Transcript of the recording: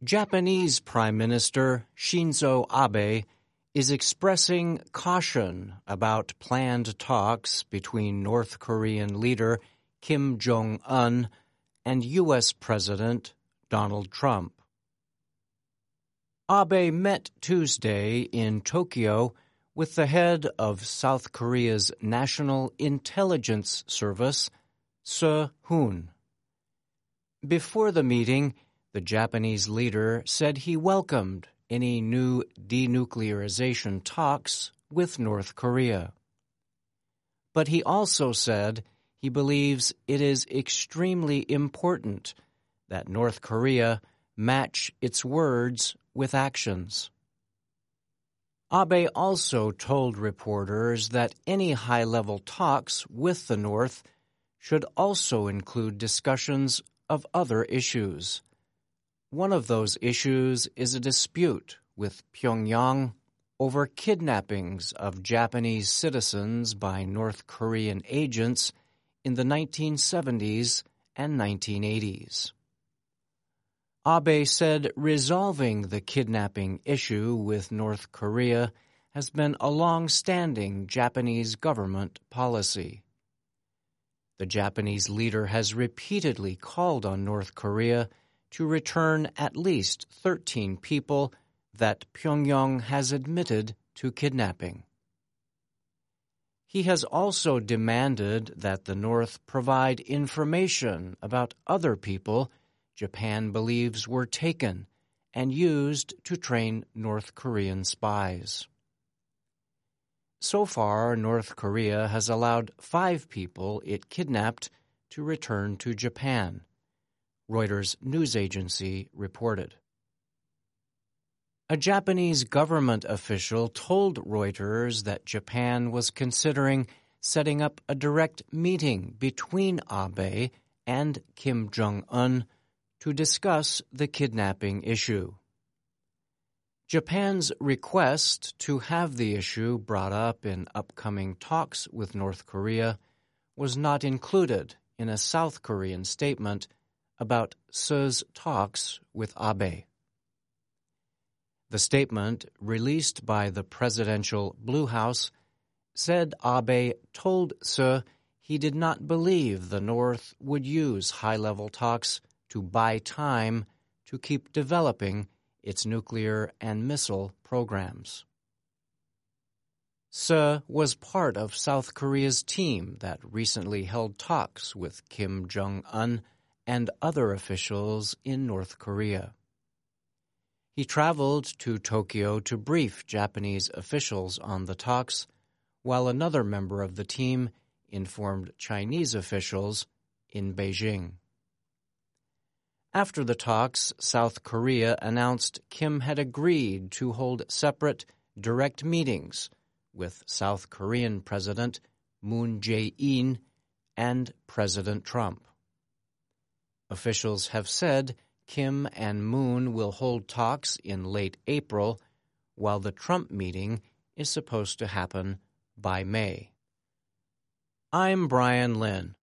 Japanese Prime Minister Shinzo Abe is expressing caution about planned talks between North Korean leader Kim Jong-un and U.S. President Donald Trump. Abe met Tuesday in Tokyo with the head of South Korea's National Intelligence Service, Seo Hoon. Before the meeting, the Japanese leader said he welcomed any new denuclearization talks with North Korea. But he also said he believes it is extremely important that North Korea match its words with actions. Abe also told reporters that any high-level talks with the North should also include discussions of other issues. One of those issues is a dispute with Pyongyang over kidnappings of Japanese citizens by North Korean agents in the 1970s and 1980s. Abe said resolving the kidnapping issue with North Korea has been a long-standing Japanese government policy. The Japanese leader has repeatedly called on North Korea to return at least 13 people that Pyongyang has admitted to kidnapping. He has also demanded that the North provide information about other people Japan believes were taken and used to train North Korean spies. So far, North Korea has allowed 5 people it kidnapped to return to Japan, Reuters news agency reported. A Japanese government official told Reuters that Japan was considering setting up a direct meeting between Abe and Kim Jong-un to discuss the kidnapping issue. Japan's request to have the issue brought up in upcoming talks with North Korea was not included in a South Korean statement about Seo's talks with Abe. The statement, released by the presidential Blue House, said Abe told Seo he did not believe the North would use high-level talks to buy time to keep developing its nuclear and missile programs. Seo was part of South Korea's team that recently held talks with Kim Jong-un and other officials in North Korea. He traveled to Tokyo to brief Japanese officials on the talks, while another member of the team informed Chinese officials in Beijing. After the talks, South Korea announced Kim had agreed to hold separate, direct meetings with South Korean President Moon Jae-in and President Trump. Officials have said Kim and Moon will hold talks in late April, while the Trump meeting is supposed to happen by May. I'm Brian Lynn.